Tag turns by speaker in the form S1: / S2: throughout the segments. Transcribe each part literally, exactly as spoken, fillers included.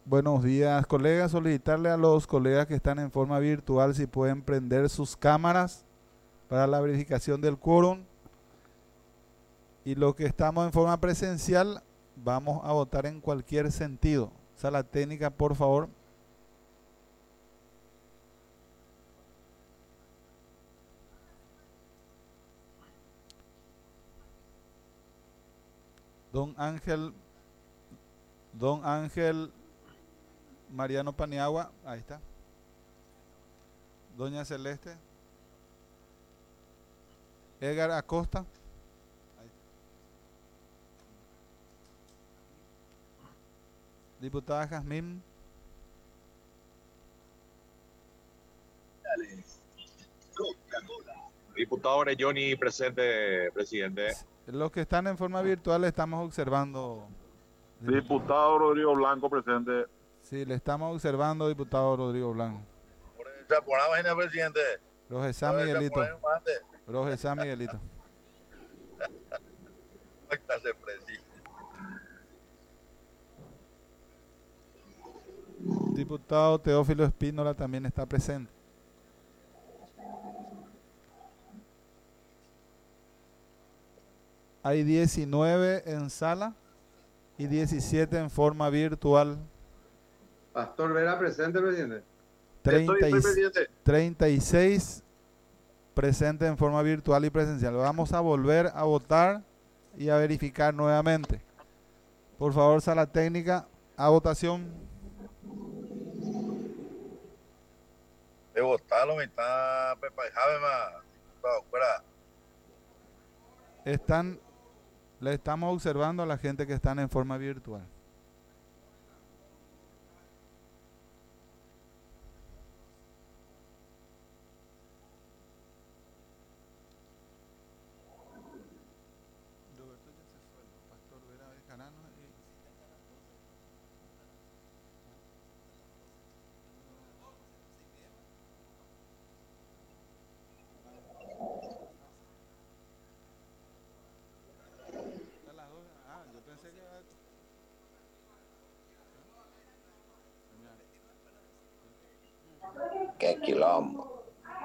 S1: Buenos días, colegas. Solicitarle a los colegas que están en forma virtual si pueden prender sus cámaras para la verificación del quórum. Y los que estamos en forma presencial, vamos a votar en cualquier sentido. Sala técnica, por favor. Don Ángel, Don Ángel Mariano Paniagua, ahí está. Doña Celeste. Edgar Acosta. Ahí. Diputada Jazmín.
S2: Diputado Orelloni, presente, presidente.
S1: Los que están en forma virtual estamos observando.
S3: Diputado Rodrigo Blanco, presente.
S1: Sí, le estamos observando, diputado Rodrigo Blanco.
S4: Por la vaina, presidente.
S1: Rojezá Miguelito. Rojezá Miguelito. Diputado Teófilo Espínola también está presente. Hay diecinueve en sala y diecisiete en forma virtual.
S5: Pastor Vera, presente, presidente.
S1: treinta y,
S4: Estoy, presidente.
S1: treinta y seis presente en forma virtual y presencial. Vamos a volver a votar y a verificar nuevamente. Por favor, sala técnica, a votación.
S4: De votarlo, me está Pepa y Jaime, más. Fuera.
S1: Están, le estamos observando a la gente que están en forma virtual.
S6: Qué quilombo.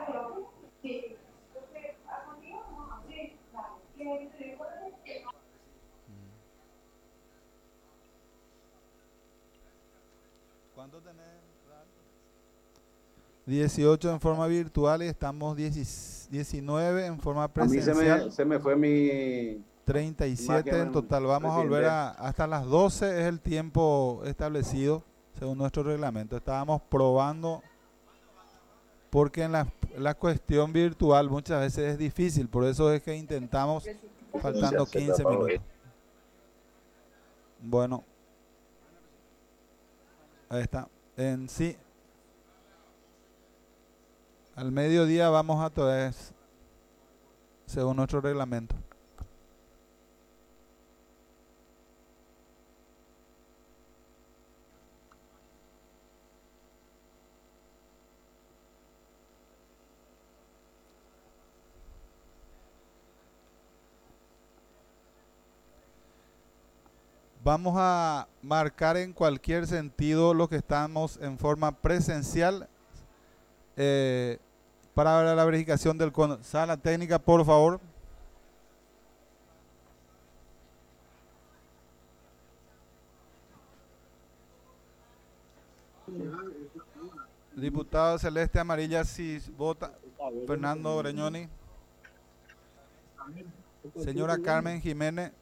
S1: ¿Cuánto tenés? dieciocho en forma virtual y estamos diecinueve en forma presencial.
S5: A mí se me, se me fue mi...
S1: treinta y siete en total. Vamos a volver a... Hasta las doce es el tiempo establecido según nuestro reglamento. Estábamos probando porque en la, la cuestión virtual muchas veces es difícil. Por eso es que intentamos faltando quince minutos. Bueno. Ahí está. En sí, al mediodía vamos a todo según nuestro reglamento. Vamos a marcar en cualquier sentido lo que estamos en forma presencial eh, para la verificación del cono. Sala técnica, por favor. Diputado Celeste Amarilla, si vota. Fernando Breñoni. Señora Carmen Jiménez.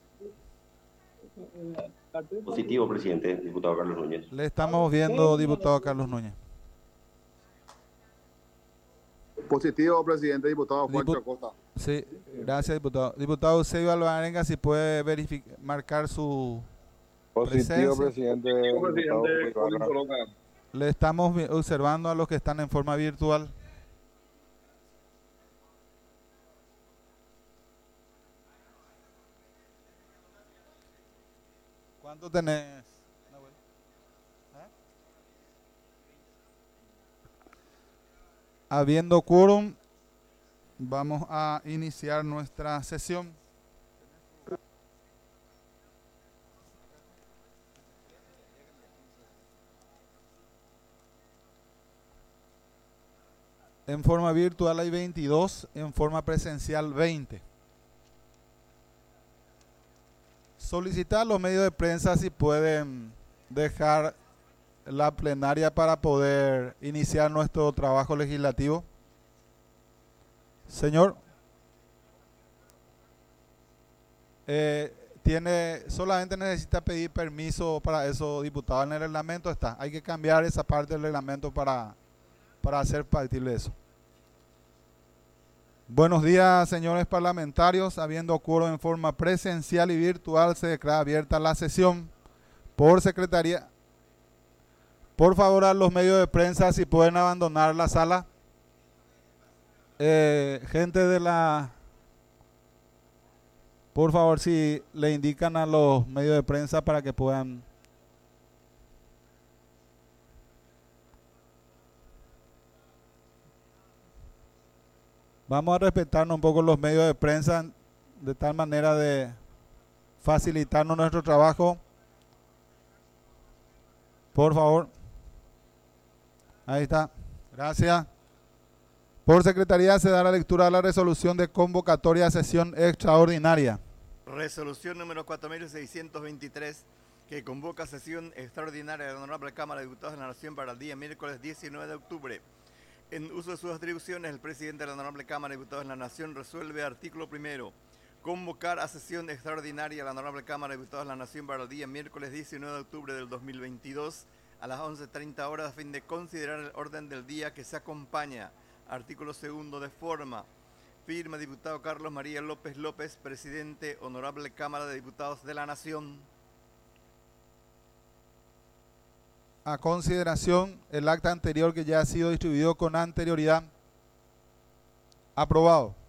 S6: Positivo, presidente, diputado Carlos Núñez.
S1: Le estamos viendo, diputado Carlos Núñez.
S3: Positivo, presidente, diputado Juancho
S1: Diput
S3: Acosta.
S1: Sí, gracias, diputado. Diputado Eusebio Alvarenga, si puede verificar, marcar su
S3: Positivo,
S1: presencia.
S3: presidente. presidente
S1: Le estamos observando a los que están en forma virtual. ¿Cuánto tenés? ¿Eh? Habiendo quórum, vamos a iniciar nuestra sesión. En forma virtual hay veintidós, en forma presencial veinte. Solicitar a los medios de prensa si pueden dejar la plenaria para poder iniciar nuestro trabajo legislativo. Señor, eh, tiene, solamente necesita pedir permiso para eso, diputado. En el reglamento está. Hay que cambiar esa parte del reglamento para, para hacer factible eso. Buenos días, señores parlamentarios. Habiendo quórum en forma presencial y virtual, se declara abierta la sesión. Por secretaría, por favor, a los medios de prensa, si pueden abandonar la sala. Eh, gente de la... Por favor, si le indican a los medios de prensa para que puedan... Vamos a respetarnos un poco los medios de prensa de tal manera de facilitarnos nuestro trabajo. Por favor. Ahí está. Gracias. Por secretaría se da la lectura de la resolución de convocatoria a sesión extraordinaria.
S7: Resolución número cuatro mil seiscientos veintitrés, que convoca sesión extraordinaria de la Honorable Cámara de Diputados de la Nación para el día miércoles diecinueve de octubre. En uso de sus atribuciones, el presidente de la Honorable Cámara de Diputados de la Nación resuelve, artículo primero, convocar a sesión extraordinaria a la Honorable Cámara de Diputados de la Nación para el día miércoles diecinueve de octubre del dos mil veintidós a las once treinta horas a fin de considerar el orden del día que se acompaña. Artículo segundo de forma. Firma diputado Carlos María López López, presidente, Honorable Cámara de Diputados de la Nación.
S1: A consideración el acta anterior que ya ha sido distribuido con anterioridad. Aprobado.